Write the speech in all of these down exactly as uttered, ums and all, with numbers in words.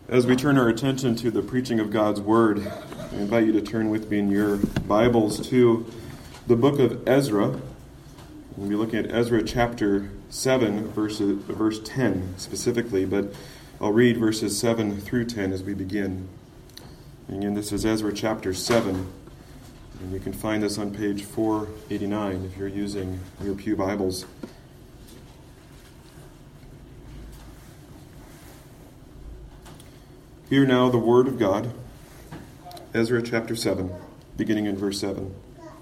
As we turn our attention to the preaching of God's Word, I invite you to turn with me in your Bibles to the book of Ezra. We'll be looking at Ezra chapter seven, verse, verse ten specifically, but I'll read verses seven through ten as we begin. And again, this is Ezra chapter seven, and you can find this on page four eighty-nine if you're using your pew Bibles. Hear now the word of God, Ezra chapter seven, beginning in verse seven.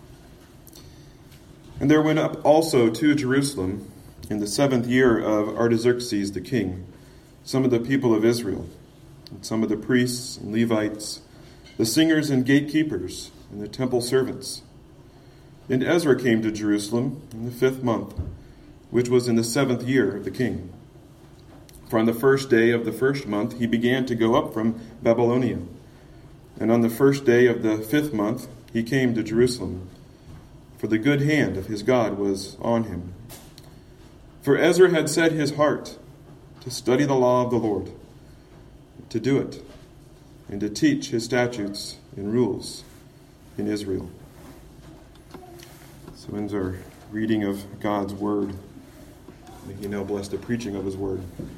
And there went up also to Jerusalem in the seventh year of Artaxerxes the king, some of the people of Israel, and some of the priests and Levites, the singers and gatekeepers, and the temple servants. And Ezra came to Jerusalem in the fifth month, which was in the seventh year of the king. For on the first day of the first month he began to go up from Babylonia. And on the first day of the fifth month he came to Jerusalem, for the good hand of his God was on him. For Ezra had set his heart to study the law of the Lord, to do it, and to teach his statutes and rules in Israel. So ends our reading of God's word. May he now bless the preaching of his word.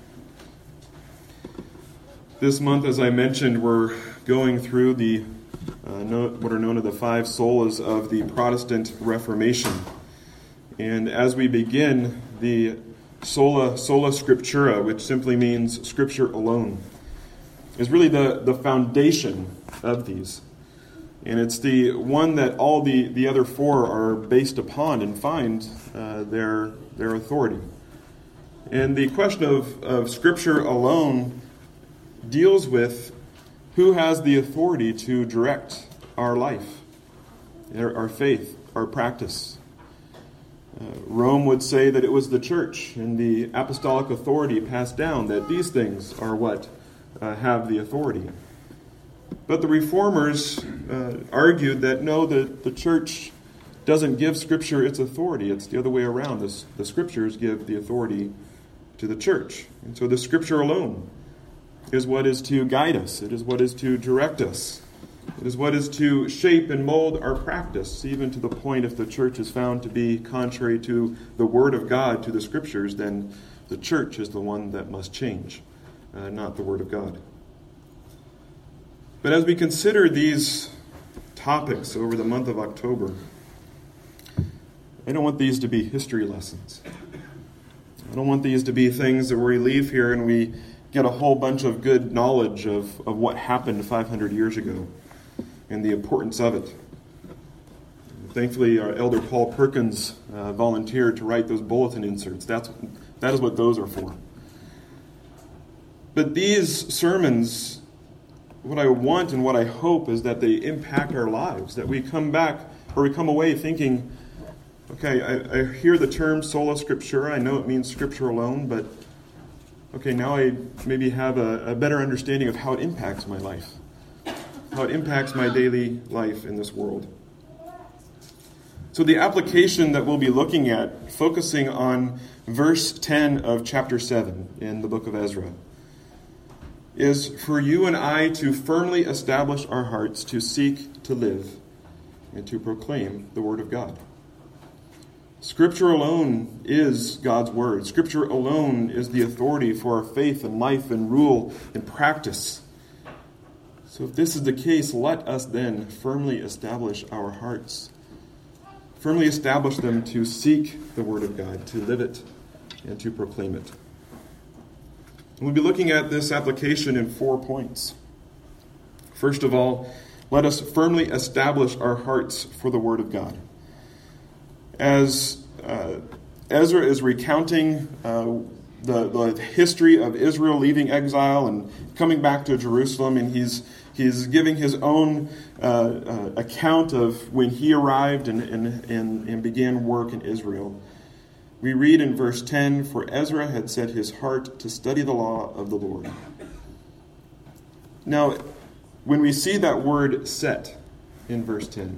This month, as I mentioned, we're going through the uh, no, what are known as the five solas of the Protestant Reformation. And as we begin, the sola, sola scriptura, which simply means scripture alone, is really the, the foundation of these. And it's the one that all the, the other four are based upon and find uh, their, their authority. And the question of, of scripture alone deals with who has the authority to direct our life, our faith, our practice. Uh, Rome would say that it was the church and the apostolic authority passed down, that these things are what uh, have the authority. But the reformers uh, argued that no, the, the church doesn't give Scripture its authority. It's the other way around. The, the Scriptures give the authority to the church. And so the Scripture alone is what is to guide us. It is what is to direct us. It is what is to shape and mold our practice, even to the point if the church is found to be contrary to the Word of God, to the Scriptures, then the church is the one that must change, uh, not the Word of God. But as we consider these topics over the month of October, I don't want these to be history lessons. I don't want these to be things that we leave here and we get a whole bunch of good knowledge of, of what happened five hundred years ago and the importance of it. Thankfully, our Elder Paul Perkins uh, volunteered to write those bulletin inserts. That's, that is what those are for. But these sermons, what I want and what I hope is that they impact our lives, that we come back or we come away thinking, okay, I, I hear the term sola scriptura. I know it means scripture alone, but okay, now I maybe have a, a better understanding of how it impacts my life, how it impacts my daily life in this world. So the application that we'll be looking at, focusing on verse ten of chapter seven in the book of Ezra, is for you and I to firmly establish our hearts to seek to live and to proclaim the Word of God. Scripture alone is God's Word. Scripture alone is the authority for our faith and life and rule and practice. So if this is the case, let us then firmly establish our hearts. Firmly establish them to seek the Word of God, to live it, and to proclaim it. And we'll be looking at this application in four points. First of all, let us firmly establish our hearts for the Word of God. As uh, Ezra is recounting uh, the, the history of Israel leaving exile and coming back to Jerusalem, and he's he's giving his own uh, uh, account of when he arrived and, and, and, and began work in Israel. We read in verse ten, for Ezra had set his heart to study the law of the Lord. Now, when we see that word set in verse ten,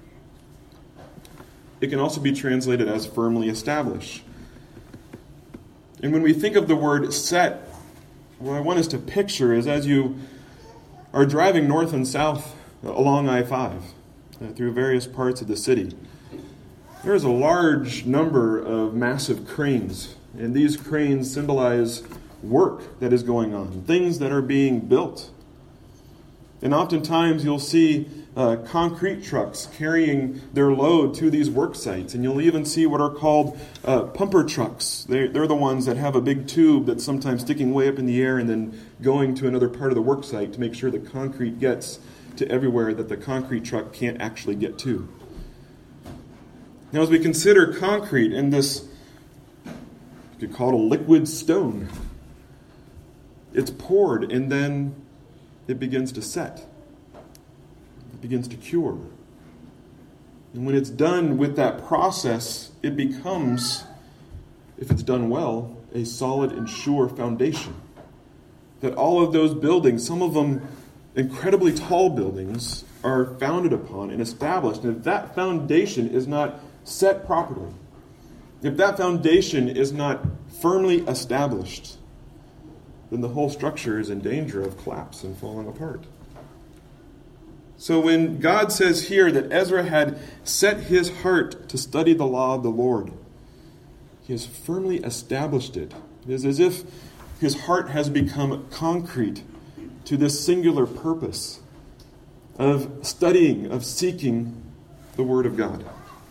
it can also be translated as firmly establish. And when we think of the word set, what I want us to picture is as you are driving north and south along I five uh, through various parts of the city, there is a large number of massive cranes, and these cranes symbolize work that is going on, things that are being built. And oftentimes you'll see uh, concrete trucks carrying their load to these work sites, and you'll even see what are called uh, pumper trucks. They're, they're the ones that have a big tube that's sometimes sticking way up in the air and then going to another part of the work site to make sure the concrete gets to everywhere that the concrete truck can't actually get to. Now, as we consider concrete in this, you could call it a liquid stone, it's poured and then it begins to set. It begins to cure. And when it's done with that process, it becomes, if it's done well, a solid and sure foundation. That all of those buildings, some of them incredibly tall buildings, are founded upon and established. And if that foundation is not set properly, if that foundation is not firmly established, then the whole structure is in danger of collapse and falling apart. So when God says here that Ezra had set his heart to study the law of the Lord, he has firmly established it. It is as if his heart has become concrete to this singular purpose of studying, of seeking the Word of God.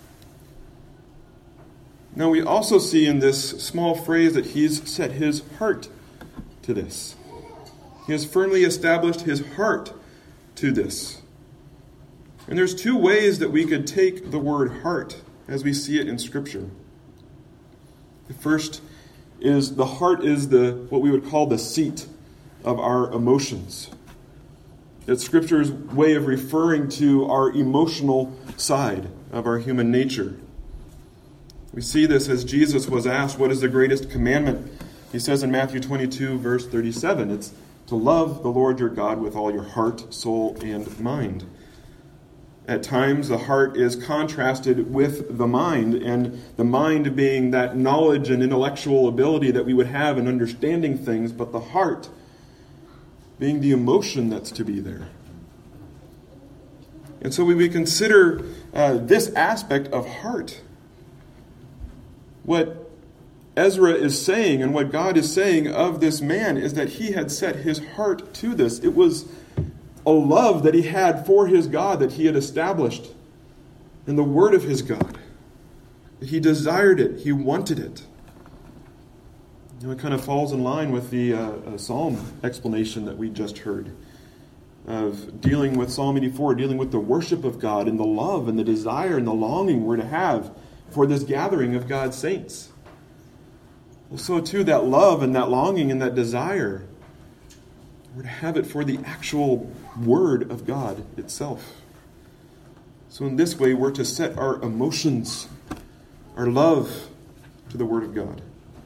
Now we also see in this small phrase that he's set his heart to this. He has firmly established his heart to this. And there's two ways that we could take the word heart as we see it in Scripture. The first is the heart is the what we would call the seat of our emotions. It's Scripture's way of referring to our emotional side of our human nature. We see this as Jesus was asked, what is the greatest commandment? He says in Matthew twenty-two, verse thirty-seven, it's to love the Lord your God with all your heart, soul, and mind. At times, the heart is contrasted with the mind, and the mind being that knowledge and intellectual ability that we would have in understanding things, but the heart being the emotion that's to be there. And so when we consider uh, this aspect of heart, what Ezra is saying and what God is saying of this man is that he had set his heart to this. It was a love that he had for his God that he had established in the word of his God. He desired it. He wanted it. You know, it kind of falls in line with the uh, uh, Psalm explanation that we just heard of dealing with Psalm eighty-four, dealing with the worship of God and the love and the desire and the longing we're to have for this gathering of God's saints. Well, so too, that love and that longing and that desire, we're to have it for the actual Word of God itself. So in this way, we're to set our emotions, our love, to the Word of God.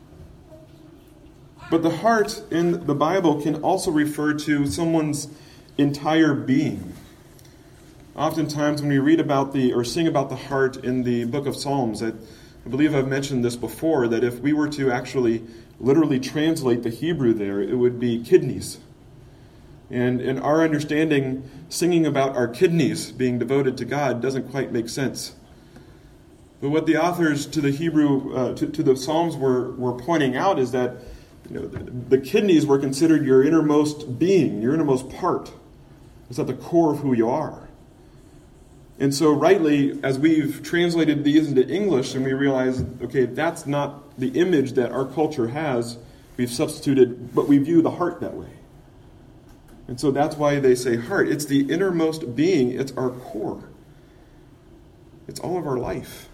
But the heart in the Bible can also refer to someone's entire being. Oftentimes when we read about the, or sing about the heart in the book of Psalms, I, I believe I've mentioned this before, that if we were to actually literally translate the Hebrew there, it would be kidneys. And in our understanding, singing about our kidneys being devoted to God doesn't quite make sense. But what the authors to the Hebrew, uh, to, to the Psalms were, were pointing out is that you know, the, the kidneys were considered your innermost being, your innermost part. It's at the core of who you are. And so rightly, as we've translated these into English and we realize, okay, that's not the image that our culture has, we've substituted, but we view the heart that way. And so that's why they say heart. It's the innermost being. It's our core. It's all of our life.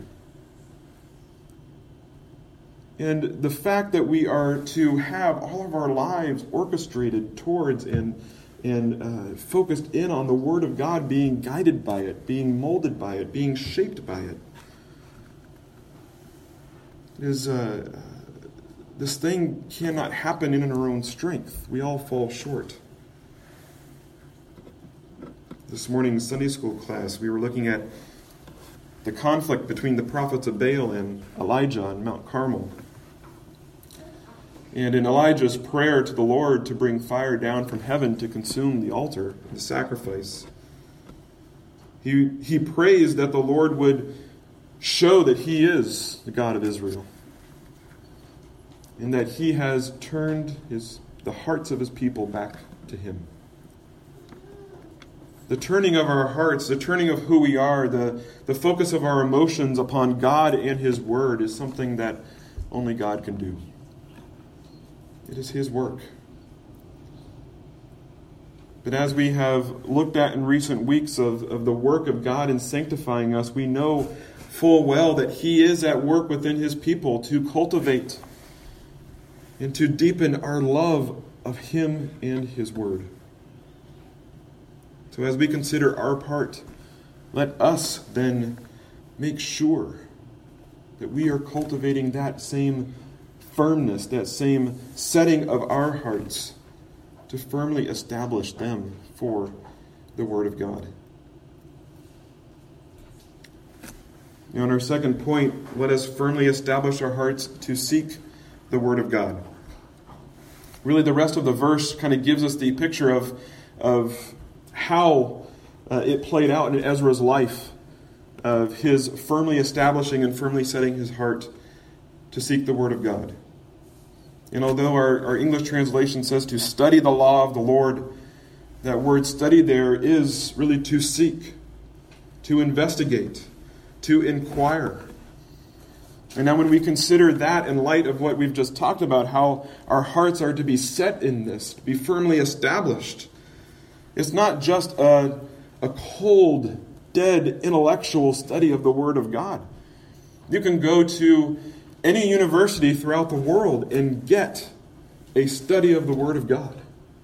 And the fact that we are to have all of our lives orchestrated towards and, and uh, focused in on the Word of God, being guided by it, being molded by it, being shaped by it, is uh, this thing cannot happen in our own strength. We all fall short. This morning's Sunday school class, we were looking at the conflict between the prophets of Baal and Elijah on Mount Carmel. And in Elijah's prayer to the Lord to bring fire down from heaven to consume the altar, the sacrifice, he, he prays that the Lord would show that he is the God of Israel, and that he has turned his, the hearts of his people back to him. The turning of our hearts, the turning of who we are, the, the focus of our emotions upon God and his word is something that only God can do. It is his work. But as we have looked at in recent weeks of, of the work of God in sanctifying us, we know full well that he is at work within his people to cultivate and to deepen our love of him and his word. So as we consider our part, let us then make sure that we are cultivating that same firmness, that same setting of our hearts to firmly establish them for the Word of God. Now, in our second point, let us firmly establish our hearts to seek the Word of God. Really, the rest of the verse kind of gives us the picture of, of how uh, it played out in Ezra's life, of his firmly establishing and firmly setting his heart to seek the Word of God. And although our, our English translation says to study the law of the Lord, that word study there is really to seek, to investigate, to inquire. And now when we consider that in light of what we've just talked about, how our hearts are to be set in this, to be firmly established, it's not just a, a cold, dead, intellectual study of the Word of God. You can go to any university throughout the world and get a study of the Word of God.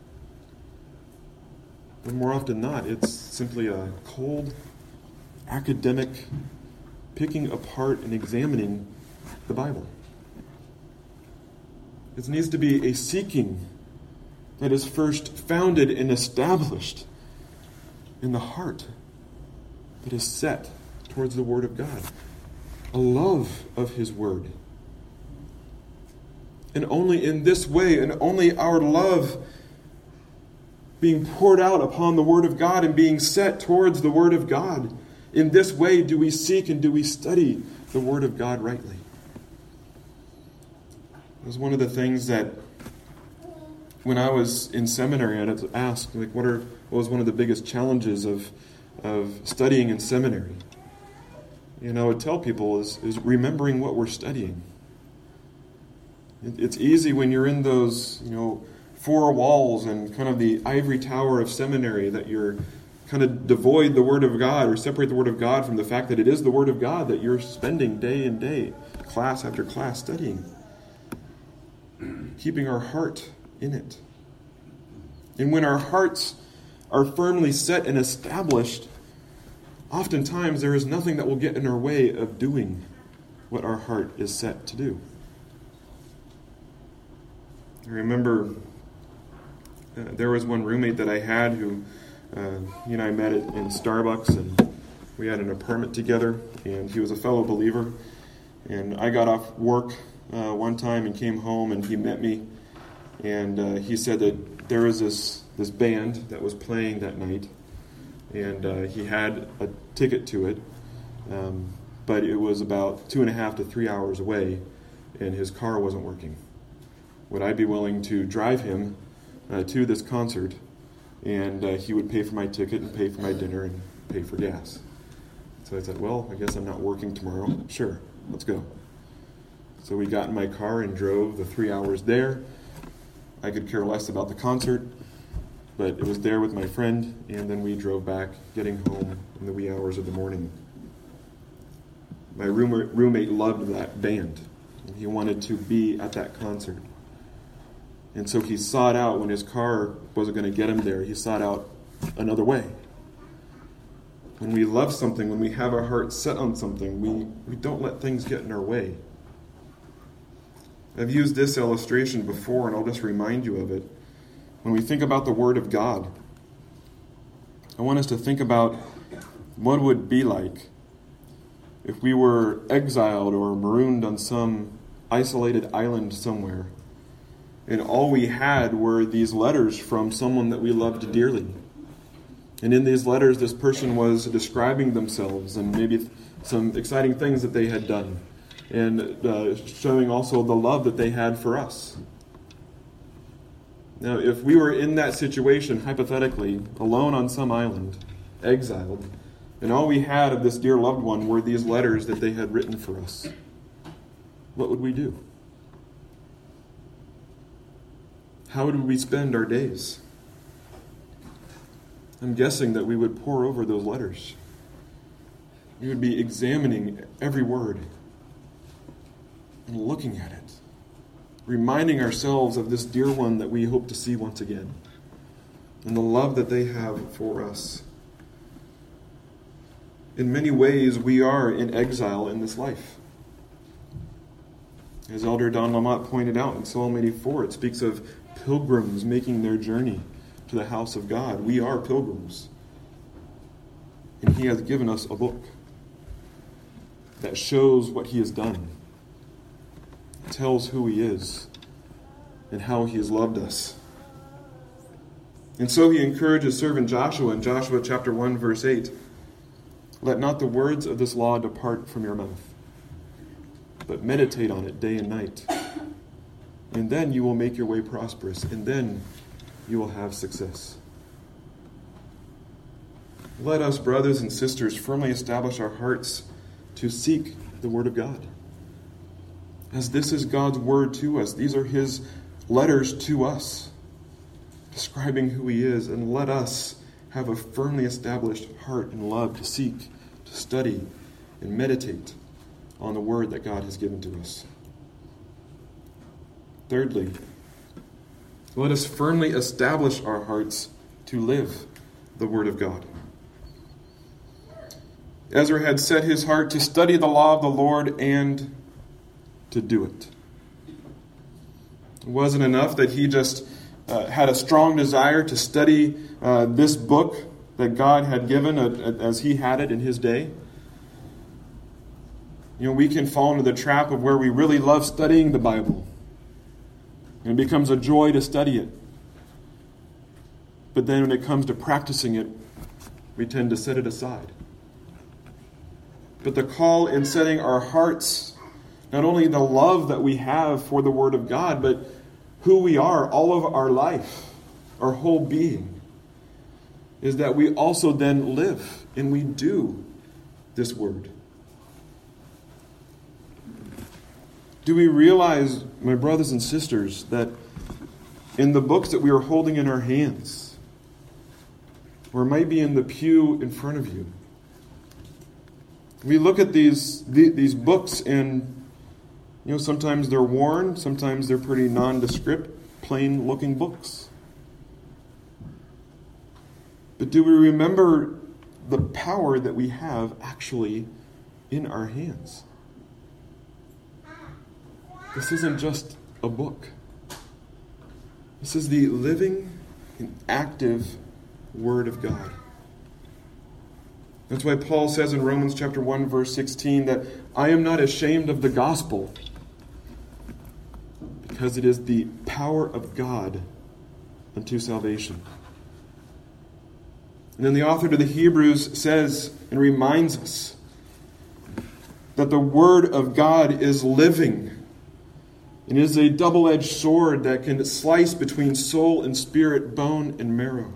But more often than not, it's simply a cold, academic picking apart and examining the Bible. It needs to be a seeking that is first founded and established in the heart that is set towards the Word of God. A love of His Word. And only in this way, and only our love being poured out upon the Word of God and being set towards the Word of God, in this way do we seek and do we study the Word of God rightly. It was one of the things that when I was in seminary, I'd ask, like, what are what was one of the biggest challenges of of studying in seminary? You know, I would tell people is, is remembering what we're studying. It, it's easy when you're in those, you know, four walls and kind of the ivory tower of seminary that you're kind of devoid the Word of God or separate the Word of God from the fact that it is the Word of God that you're spending day and day, class after class studying. Keeping our heart in it. And when our hearts are firmly set and established, oftentimes there is nothing that will get in our way of doing what our heart is set to do. I remember uh, there was one roommate that I had who, uh, he and I met at, in Starbucks, and we had an apartment together, and he was a fellow believer. And I got off work uh, one time and came home, and he met me, and uh, he said that there was this this band that was playing that night, and uh, he had a ticket to it, um, but it was about two and a half to three hours away, and his car wasn't working. Would I be willing to drive him uh, to this concert, and uh, he would pay for my ticket and pay for my dinner and pay for gas? So I said, well, I guess I'm not working tomorrow. Sure, let's go. So we got in my car and drove the three hours there. I could care less about the concert, but it was there with my friend, and then we drove back, getting home in the wee hours of the morning. My room- roommate loved that band, and he wanted to be at that concert. And so he sought out, when his car wasn't going to get him there, he sought out another way. When we love something, when we have our heart set on something, we, we don't let things get in our way. I've used this illustration before, and I'll just remind you of it. When we think about the Word of God, I want us to think about what it would be like if we were exiled or marooned on some isolated island somewhere, And all we had were these letters from someone that we loved dearly. And in these letters, this person was describing themselves and maybe some exciting things that they had done, and uh, showing also the love that they had for us. Now, if we were in that situation, hypothetically, alone on some island, exiled, and all we had of this dear loved one were these letters that they had written for us, what would we do? How would we spend our days? I'm guessing that we would pore over those letters. We would be examining every word and looking at it, reminding ourselves of this dear one that we hope to see once again, and the love that they have for us. In many ways, we are in exile in this life. As Elder Don Lamott pointed out in Psalm eighty-four, it speaks of pilgrims making their journey to the house of God. We are pilgrims. And He has given us a book that shows what He has done, tells who He is, and how He has loved us. And so He encourages servant Joshua in Joshua chapter one, verse eight, "Let not the words of this law depart from your mouth, but meditate on it day and night. And then you will make your way prosperous, and then you will have success." Let us, brothers and sisters, firmly establish our hearts to seek the Word of God. As this is God's Word to us, these are His letters to us, describing who He is, and let us have a firmly established heart and love to seek, to study, and meditate on the Word that God has given to us. Thirdly, let us firmly establish our hearts to live the Word of God. Ezra had set his heart to study the law of the Lord and to do it. It wasn't enough that he just uh, had a strong desire to study uh, this book that God had given uh, as he had it in his day. You know, we can fall into the trap of where we really love studying the Bible. And it becomes a joy to study it. But then when it comes to practicing it, we tend to set it aside. But the call in setting our hearts, not only the love that we have for the Word of God, but who we are, all of our life, our whole being, is that we also then live and we do this Word. Do we realize, my brothers and sisters, that in the books that we are holding in our hands, or it might be in the pew in front of you, we look at these these books and, you know, sometimes they're worn, sometimes they're pretty nondescript, plain-looking books. But do we remember the power that we have actually in our hands? This isn't just a book. This is the living and active Word of God. That's why Paul says in Romans chapter one, verse sixteen, that I am not ashamed of the gospel, because it is the power of God unto salvation. And then the author to the Hebrews says and reminds us that the Word of God is living and is a double-edged sword that can slice between soul and spirit, bone and marrow.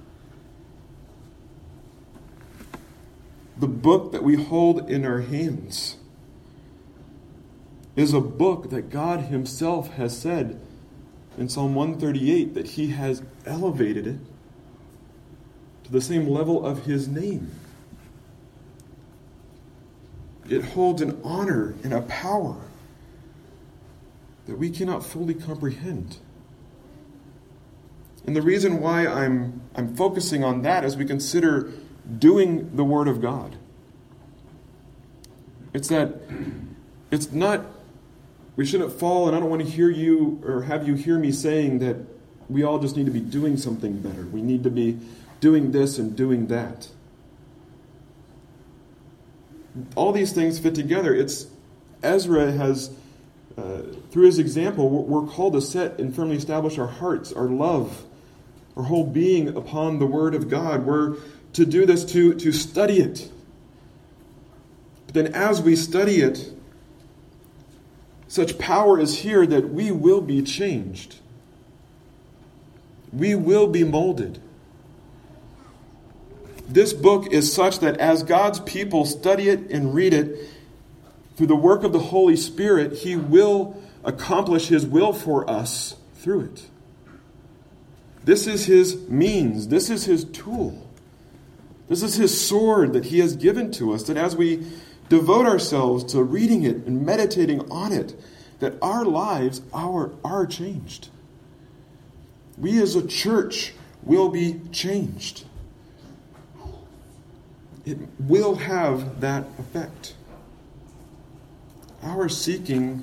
The book that we hold in our hands is a book that God Himself has said in Psalm one thirty-eight that He has elevated it to the same level of His name. It holds an honor and a power that we cannot fully comprehend. And the reason why I'm I'm focusing on that as we consider doing the Word of God. It's that it's not, we shouldn't fall, and I don't want to hear you or have you hear me saying that we all just need to be doing something better. We need to be doing this and doing that. All these things fit together. It's Ezra has uh, through his example, we're called to set and firmly establish our hearts, our love, our whole being upon the Word of God. We're to do this to, to study it. But then as we study it, such power is here that we will be changed. We will be molded. This book is such that as God's people study it and read it, through the work of the Holy Spirit, He will accomplish His will for us through it. This is His means. This is His tool. This is His sword that He has given to us, that as we devote ourselves to reading it and meditating on it, that our lives are, are changed. We as a church will be changed. It will have that effect. Our seeking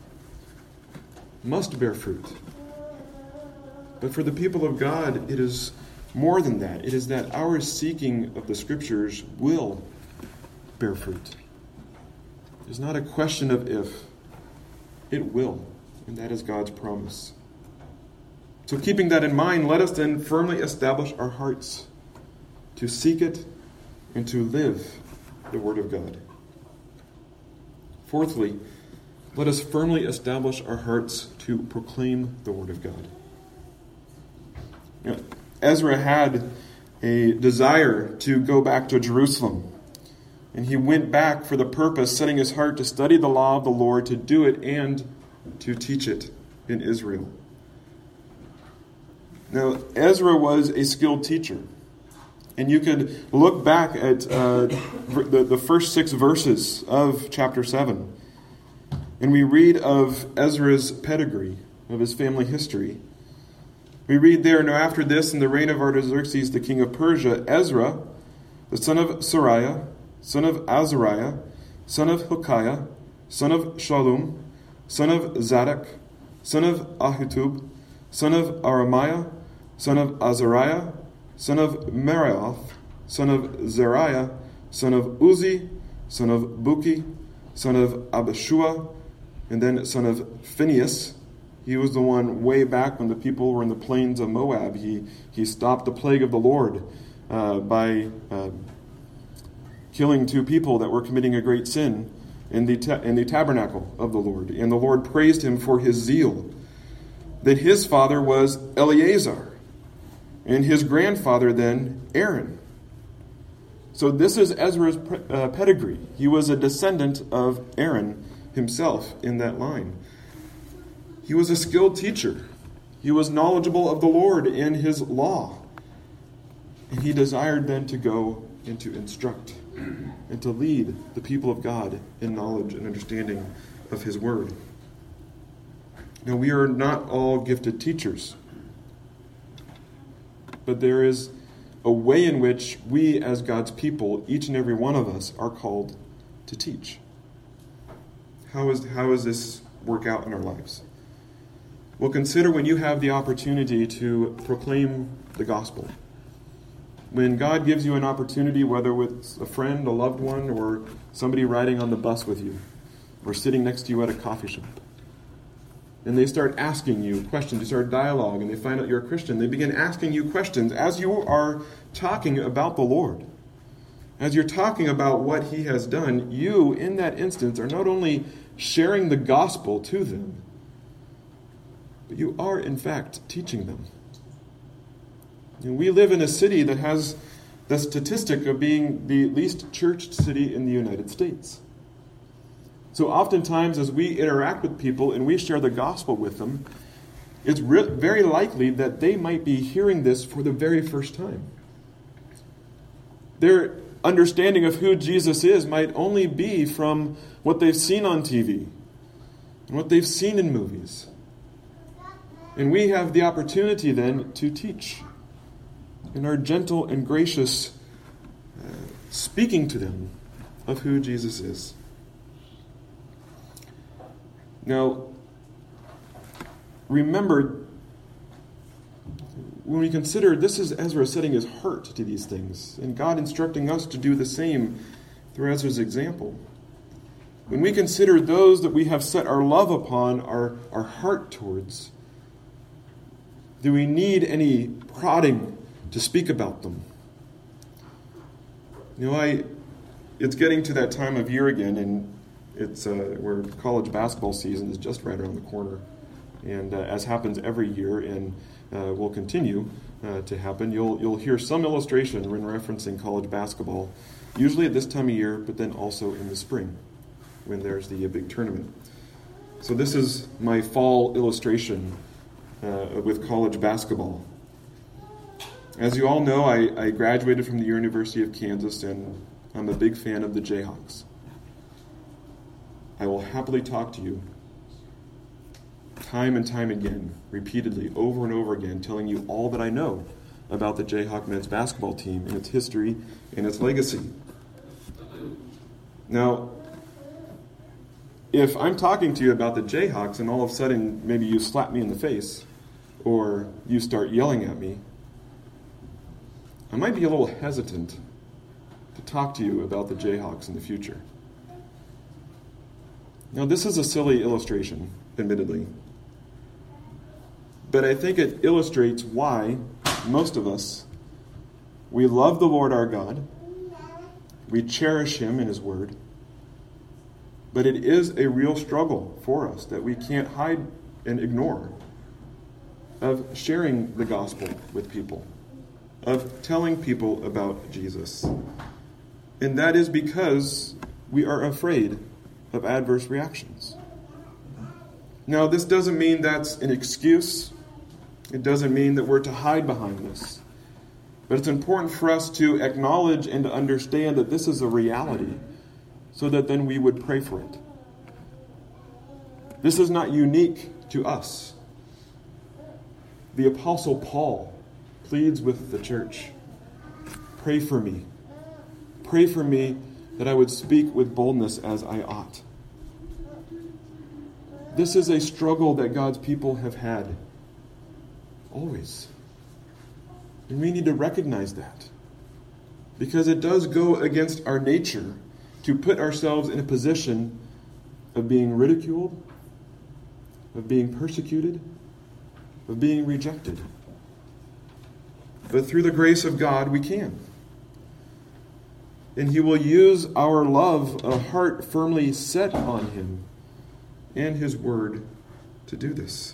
must bear fruit. But for the people of God, it is more than that. It is that our seeking of the Scriptures will bear fruit. It's not a question of if. It will. And that is God's promise. So keeping that in mind, let us then firmly establish our hearts to seek it and to live the Word of God. Fourthly, let us firmly establish our hearts to proclaim the Word of God. Now, Ezra had a desire to go back to Jerusalem. And he went back for the purpose, setting his heart to study the law of the Lord, to do it, and to teach it in Israel. Now, Ezra was a skilled teacher. And you could look back at uh, the, the first six verses of chapter seven. And we read of Ezra's pedigree, of his family history. We read there, "Now after this, in the reign of Artaxerxes, the king of Persia, Ezra, the son of Sariah, son of Azariah, son of Hilkiah, son of Shallum, son of Zadok, son of Ahitub, son of Aramiah, son of Azariah, son of Meraioth, son of Zeriah, son of Uzi, son of Buki, son of Abishua, and then son of Phinehas." He was the one way back when the people were in the plains of Moab. He, he stopped the plague of the Lord uh, by uh, killing two people that were committing a great sin in the, ta- in the tabernacle of the Lord. And the Lord praised him for his zeal. That his father was Eleazar, and his grandfather then Aaron. So this is Ezra's uh, pedigree. He was a descendant of Aaron himself in that line. He was a skilled teacher. He was knowledgeable of the Lord and his law. And he desired then to go and to instruct and to lead the people of God in knowledge and understanding of his word. Now, we are not all gifted teachers, but there is a way in which we as God's people, each and every one of us, are called to teach. How is, how does this work out in our lives? Well, consider when you have the opportunity to proclaim the gospel. When God gives you an opportunity, whether with a friend, a loved one, or somebody riding on the bus with you, or sitting next to you at a coffee shop, and they start asking you questions, you start dialogue, and they find out you're a Christian, they begin asking you questions as you are talking about the Lord. As you're talking about what He has done, you, in that instance, are not only sharing the gospel to them, but you are, in fact, teaching them. And we live in a city that has the statistic of being the least churched city in the United States. So oftentimes as we interact with people and we share the gospel with them, it's re- very likely that they might be hearing this for the very first time. Their understanding of who Jesus is might only be from what they've seen on T V and what they've seen in movies. And we have the opportunity then to teach in our gentle and gracious uh, speaking to them of who Jesus is. Now, remember, when we consider this is Ezra setting his heart to these things, and God instructing us to do the same through Ezra's example. when we consider those that we have set our love upon, our, our heart towards, do we need any prodding to speak about them? You know, I it's getting to that time of year again, and it's uh, where college basketball season is just right around the corner. And uh, as happens every year, and uh, will continue uh, to happen, you'll you'll hear some illustration when referencing college basketball, usually at this time of year, but then also in the spring, when there's the uh, big tournament. So this is my fall illustration uh, with college basketball. As you all know, I, I graduated from the University of Kansas, and I'm a big fan of the Jayhawks. I will happily talk to you time and time again, repeatedly, over and over again, telling you all that I know about the Jayhawk men's basketball team and its history and its legacy. Now, if I'm talking to you about the Jayhawks and all of a sudden maybe you slap me in the face or you start yelling at me, I might be a little hesitant to talk to you about the Jayhawks in the future. Now, this is a silly illustration, admittedly, but I think it illustrates why most of us, we love the Lord our God, we cherish Him and His Word, but it is a real struggle for us that we can't hide and ignore of sharing the gospel with people, of telling people about Jesus. And that is because we are afraid of adverse reactions. Now, this doesn't mean that's an excuse. It doesn't mean that we're to hide behind this. But it's important for us to acknowledge and to understand that this is a reality, so that then we would pray for it. This is not unique to us. The Apostle Paul pleads with the church, pray for me. Pray for me that I would speak with boldness as I ought. This is a struggle that God's people have had always. And we need to recognize that, because it does go against our nature to put ourselves in a position of being ridiculed, of being persecuted, of being rejected. But through the grace of God, we can. And He will use our love, a heart firmly set on Him and His Word to do this.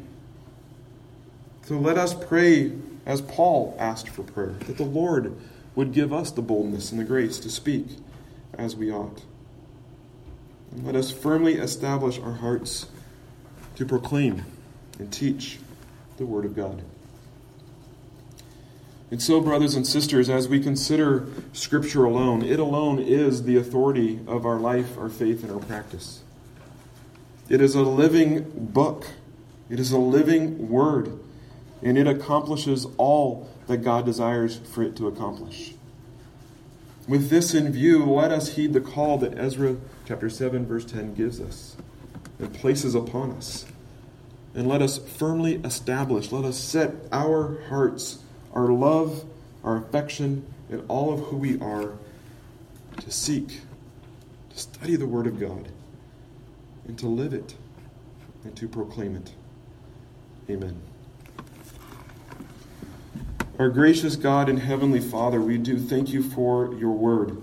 So let us pray as Paul asked for prayer, that the Lord would give us the boldness and the grace to speak as we ought. And let us firmly establish our hearts to proclaim and teach the Word of God. And so, brothers and sisters, as we consider Scripture alone, it alone is the authority of our life, our faith, and our practice. It is a living book. It is a living word. And it accomplishes all that God desires for it to accomplish. With this in view, let us heed the call that Ezra chapter seven, verse ten gives us and places upon us. And let us firmly establish, let us set our hearts, our love, our affection, and all of who we are to seek, to study the Word of God, and to live it, and to proclaim it. Amen. Our gracious God and Heavenly Father, we do thank You for Your Word.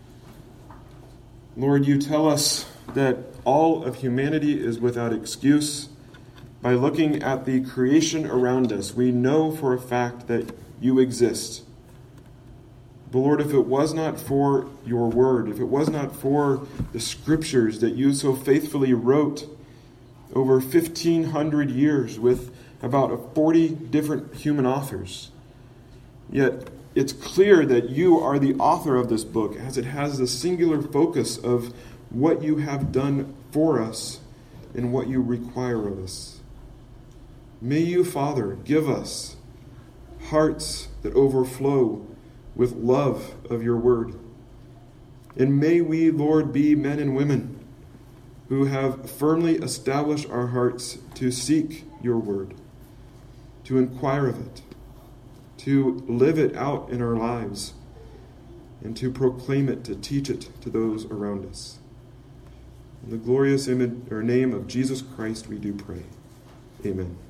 Lord, You tell us that all of humanity is without excuse. By looking at the creation around us, we know for a fact that You exist. But Lord, if it was not for Your Word, if it was not for the Scriptures that You so faithfully wrote over fifteen hundred years with about forty different human authors, yet it's clear that You are the author of this book, as it has the singular focus of what You have done for us and what You require of us. May You, Father, give us hearts that overflow with love of Your Word. And may we, Lord, be men and women who have firmly established our hearts to seek Your Word, to inquire of it, to live it out in our lives, and to proclaim it, to teach it to those around us. In the glorious image or name of Jesus Christ we do pray. Amen.